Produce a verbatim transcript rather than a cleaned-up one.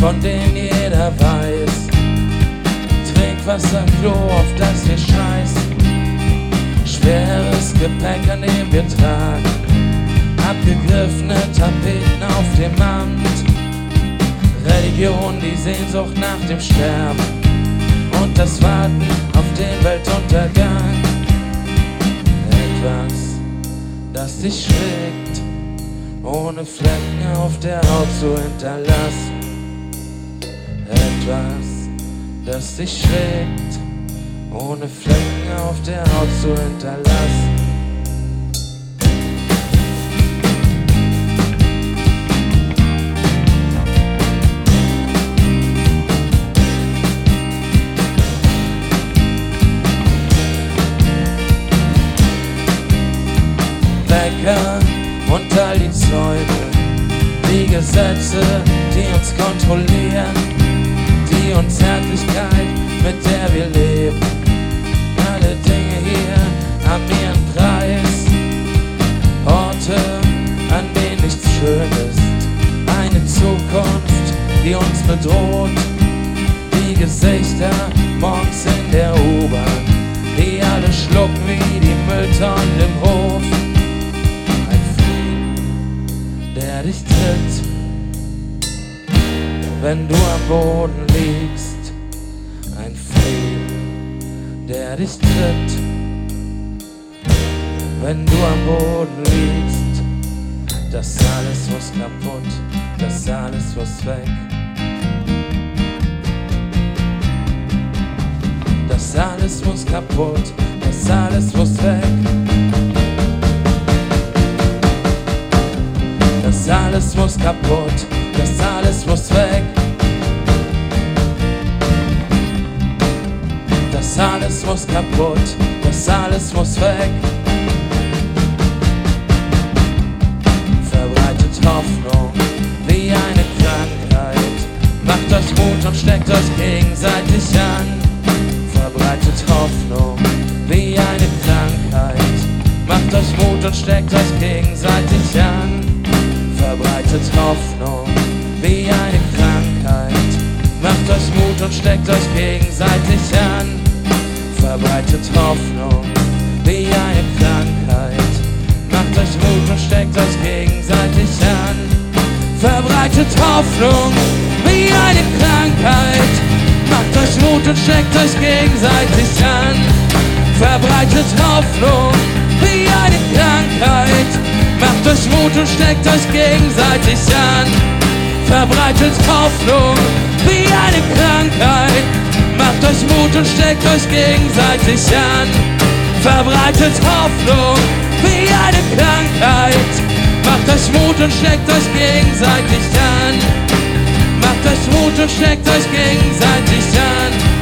von denen jeder weiß. Trinkwasserklo, auf das wir scheißen. Schweres Gepäck, an dem wir tragen. Abgegriffene Tapeten auf dem Amt. Religion, die Sehnsucht nach dem Sterben. Und das Warten auf den Weltuntergang. Etwas, das dich schlägt, ohne Flecken auf der Haut zu hinterlassen. Etwas, das dich schlägt, ohne Flecken auf der Haut zu hinterlassen. Wecker und all die Zäune, die Gesetze, die uns kontrollieren, die Unzärtlichkeit, mit der wir leben. Alle Dinge hier haben ihren Preis. Orte, an denen nichts schön ist. Eine Zukunft, die uns bedroht. Die Gesichter morgens in der U-Bahn, die alle schlucken wie die Mülltonnen im Hof. Ein Frieden, der dich tritt, wenn du am Boden liegst. Ein Frieden, der dich tritt, wenn du am Boden liegst. Das alles muss kaputt, das alles muss weg. Das alles muss kaputt, das alles muss weg. Das alles muss kaputt, das alles muss weg. Das alles muss kaputt, das alles muss weg. Verbreitet Hoffnung wie eine Krankheit. Macht euch Mut und steckt euch gegenseitig an. Verbreitet Hoffnung wie eine Krankheit. Macht euch Mut und steckt euch gegenseitig an. Verbreitet Hoffnung wie eine Krankheit. Macht euch Mut und steckt euch gegenseitig an. Verbreitet Hoffnung wie eine Krankheit. Macht euch Mut und steckt euch gegenseitig an. Verbreitet Hoffnung wie eine Krankheit. Macht euch Mut und steckt euch gegenseitig an. Verbreitet Hoffnung wie eine Krankheit. Macht euch Mut und steckt euch gegenseitig an. Verbreitet Hoffnung wie eine Krankheit. Macht euch Mut und steckt euch gegenseitig an. Verbreitet Hoffnung wie eine Krankheit. Macht euch Mut und steckt euch gegenseitig an. Macht euch Mut und steckt euch gegenseitig an.